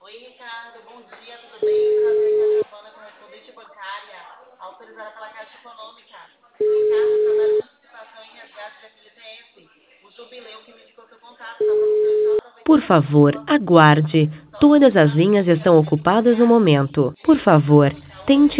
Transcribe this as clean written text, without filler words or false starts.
Oi, Ricardo, bom dia, tudo bem? Prazer, Giovana, correspondente bancária, autorizada pela Caixa Econômica. Ricardo, para dar uma antecipação em resgate de FGTS, o Jubileu que me indicou seu contato, tá? Para você já Por aproveitar essa favor, promoção. aguarde. Só Todas as confirmar linhas aqui, estão Giovana, ocupadas no é a momento. Por FGTS que você vai favor, indicar tente hoje?